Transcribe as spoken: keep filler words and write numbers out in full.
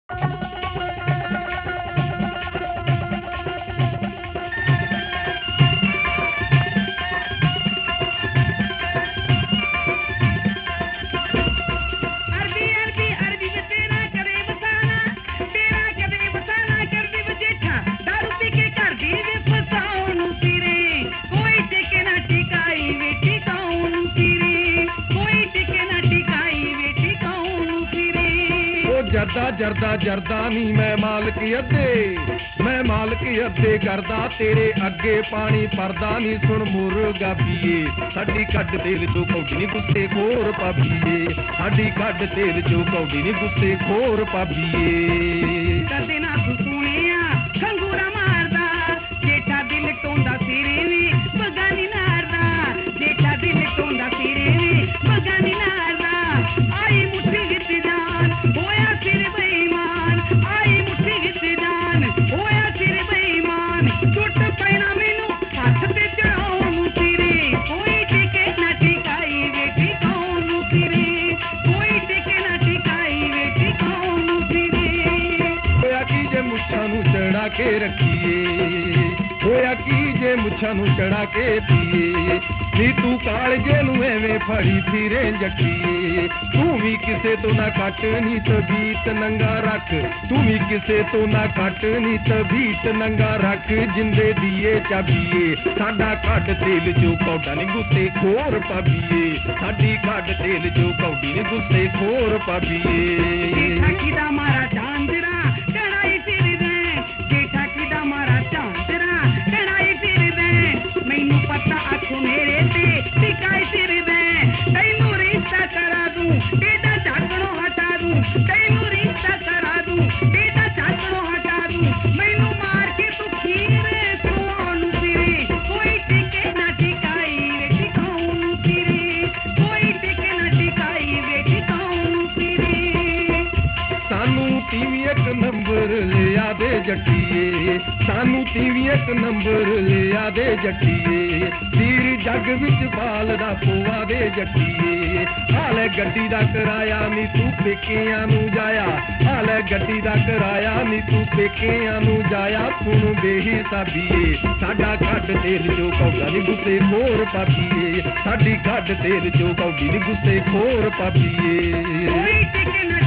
जरदा जरदा जरदा नी मैं मालक अद्धे मैं मालक अद्धे करदा तेरे अगे पानी परदा नी सुन मुर्गा पीए साडी कड तेल चो कौडी नी गुस्से खोर पाबीए साडी कड तेल चो कौडी नी गुस्से खोर पाबीए कदे ना तू सुनिया खंगूरा मारदा जेठा दिल टोंदा सिरे वी बगानी नारदा जेठा दिल टोंदा सिरे वी बगानी नारदा आई मुट्ठी विच जान होया सिर बेईमान आई मुट्ठी विच जान होया सिर बेईमान टुट पैना मैनू हथ ते चढ़ाउण सिरे कोई टिके ना टिकाई वे टिकाउण सिरे कोई टिके ना टिकाई वे टिकाउण सिरे होया की जे मुच्छां नू चढ़ा के रखीए होया की जे मुच्छां नू चढ़ा के पीए नी तू कालजे नू एवें फड़ी फिरे जट्टीए तू भी किसे तो ना कट नी तबीत नंगा रख तू भी किसे तो ना कट नी तबीत नंगा रख जिंदे दिए चाबीए साडा कड तेल जो कौडा नी गुस्से खोर पाबीए साडी कड तेल जो कौडी नी गुस्से खोर पाबीए जेठा किदा मारा चांदरा कढ़ाई फिर दे जेठा किदा मारा चांदरा कढ़ाई फिर दे मैनू पता आखो मेरे ते टिकाई फिर दे तैनू रिश्ता करा दूं तेरा झाकड़ो हटा दूं तैनू रिश्ता करा दूं तेरा झाकड़ो हटा दूं मैनू मार के तू खीरे खोन फिरे कोई टिके ना टिकाई वे टिकाउन फिरे कोई टिके ना टिकाई वे टिकाउन फिरे सानू टीवी एक नंबर लिया दे जट्टीए सानू टीवी एक नंबर लिया दे जट्टीए तीर जग विच बाल दा पोआ दे जट्टीए हाल गड्डी दा कराया नी तू पेकियां नू जाया हाल गड्डी दा कराया नी तू पेकियां नू जाया सुन बेहिसाबीए साडा कड तेल जो कौडा नी गुस्से खोर पाबीए साडी कड तेल जो कौडी नी गुस्से खोर पाबीए कोई टिके ना